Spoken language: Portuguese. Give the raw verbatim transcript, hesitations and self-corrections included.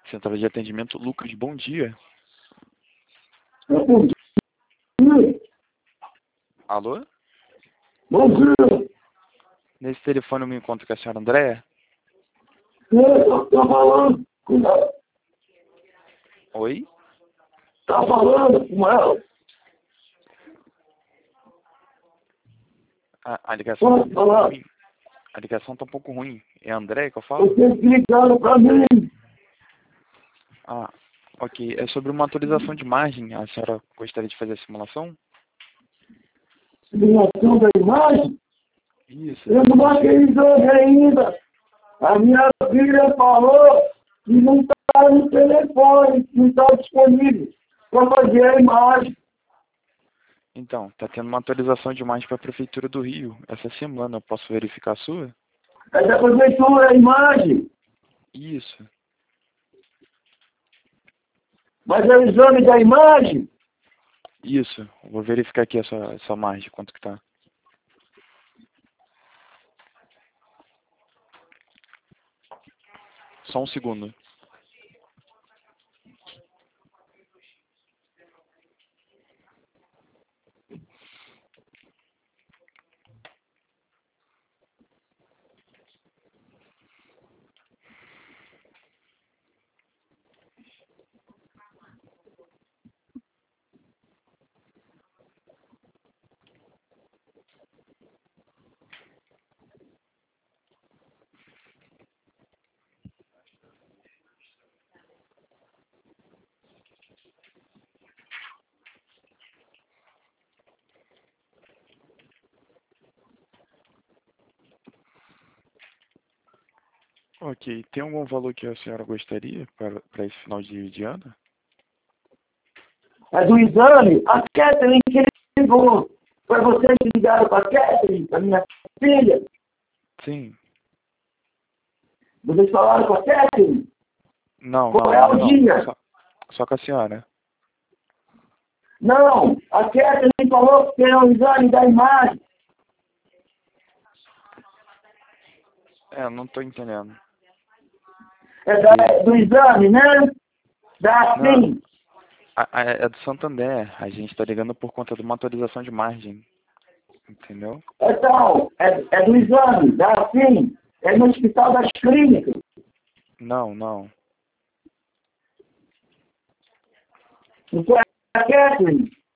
Central de atendimento, Lucas, bom dia. Bom dia. Alô? Bom dia. Nesse telefone eu me encontro com a senhora Andréia? Eu estou falando com ela. Oi? Está falando com ela. A, a ligação tá Pode um pouco falar. ruim. A ligação tá um pouco ruim. É a Andréia que eu falo? Você ligaram para mim. Ah, ok. É sobre uma atualização de margem. A senhora gostaria de fazer a simulação? Simulação da imagem. Isso. Eu não marquei exame ainda. A minha filha falou que não está no telefone, não está disponível para fazer a imagem. Então, tá tendo uma atualização de margem para a Prefeitura do Rio. Essa semana, eu posso verificar a sua? É da prefeitura a imagem. Isso. Mas é o exame da imagem. Isso. Vou verificar aqui essa, essa margem, quanto que tá. Só um segundo. Ok. Tem algum valor que a senhora gostaria para, para esse final de, de ano? É do exame. A Catherine que ligou. Foi vocês que ligaram para a Catherine, a minha filha. Sim. Vocês falaram com a Catherine? Não, Qual não, é ainda o não. dia? Só, só com a senhora. Não, a Catherine falou que tem um exame da imagem. É, não tô entendendo. É da, do exame, né? Da Não, sim. a, a, é do Santander. A gente tá ligando por conta de uma atualização de margem. Entendeu? Então, é, é do exame, da sim. É no Hospital das Clínicas. Não, não. Não foi a Catherine?